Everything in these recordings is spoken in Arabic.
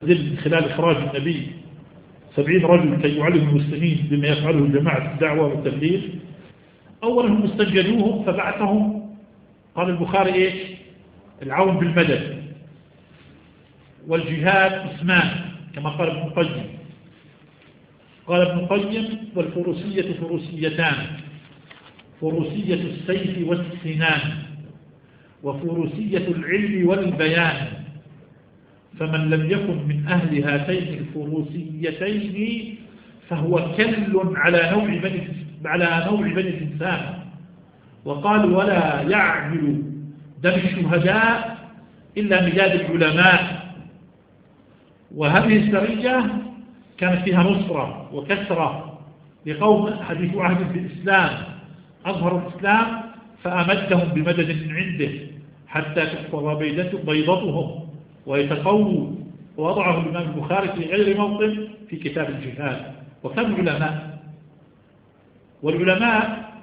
من خلال إخراج النبي 70 رجل كي يعلم المسلمين بما يفعله جماعة الدعوة والتبليغ. أولا هم استنجدوهم فبعثهم، قال البخاري إيش؟ العون بالمدد والجهاد اسمان كما قال ابن القيم. قال ابن القيم: والفروسية فروسيتان، فروسية السيف والسنان، وفروسية العلم والبيان، فمن لم يكن من أهل هاتين الفروسيتين فهو كل على نوع بني الإنسان. وقال: ولا يعمل دم الشهداء إلا ميلاد العلماء. وهذه السرية كانت فيها نصرة وكسرة لقوم حديث عهد بالإسلام، أظهروا الإسلام فأمدهم بمدد من عنده حتى تحفظ بيضتهم ويتقووا. ووضعه الإمام البخاري في غير موطن في كتاب الجهاد. وكانوا علماء، والعلماء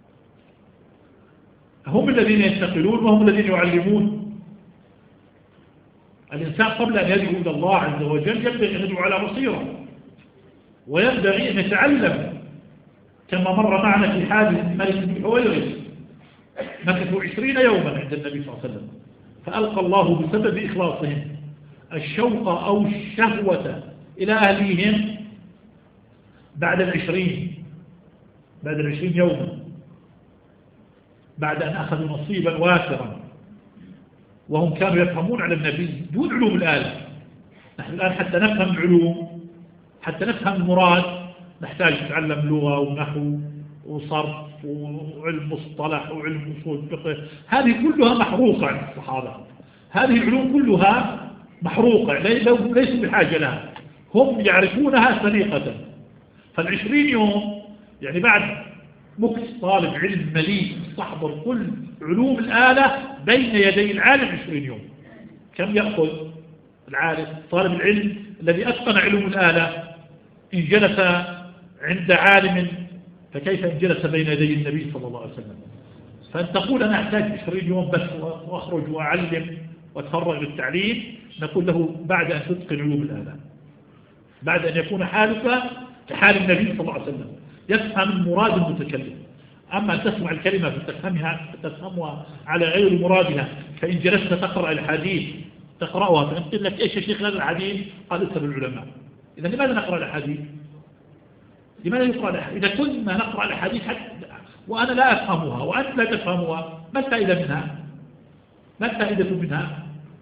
هم الذين ينتقلون وهم الذين يعلمون. الإنسان قبل أن يدعو إلى الله عز وجل ينبغي أن يدعو على بصيرة، وينبغي أن يتعلم، كما مر معنا في حادث ملك بن حويرث، مكثوا 20 يوما عند النبي صلى الله عليه وسلم، فألقى الله بسبب إخلاصهم الشوق أو الشهوة إلى أهليهم بعد 20 يوما، بعد أن أخذوا نصيبا وافرا، وهم كانوا يفهمون على النبي دون علوم الآلة. نحن الآن حتى نفهم العلوم، حتى نفهم المراد، نحتاج نتعلم لغة ونحو وصرف وعلم مصطلح وعلم أصول فقه. هذه كلها محروقة عند الصحابة، هذه العلوم كلها محروقة، ليسوا بحاجة لها، هم يعرفونها سليقة. فال20 يوم يعني بعد مكس طالب علم مليء يستحضر كل علوم الآلة بين يدي العالم 20 يوم. كم يأخذ العالم طالب العلم الذي أتقن علوم الآلة إن جلس عند عالم، فكيف إن جلس بين يدي النبي صلى الله عليه وسلم؟ فأن تقول أنا أحتاج 20 يوم بس وأخرج وأعلم وأتفرغ للتعليم، نقول له بعد أن تتقن علوم الآلة، بعد أن يكون حالك كحال النبي صلى الله عليه وسلم، يفهم المراد المتكلم. أما أن تسمع الكلمة فتفهمها على غير مرادها، فإن جلست تقرأ الحديث تقرأها فنقول لك إيش يا شيخ هذا الحديث؟ قال اسأل العلماء. إذا لماذا نقرأ الحديث؟ لماذا يقرأ الحديث؟ إذا كنا نقرأ الحديث وأنا لا أفهمها وأنت لا تفهمها، ما الفائدة منها؟ ما الفائدة منها؟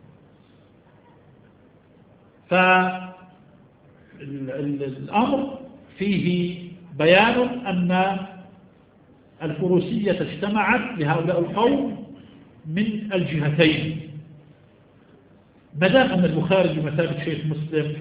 فالأمر فيه بيان أن الفروسية اجتمعت لهؤلاء القوم من الجهتين. ما دام أن البخاري بمثابة شيخ مسلم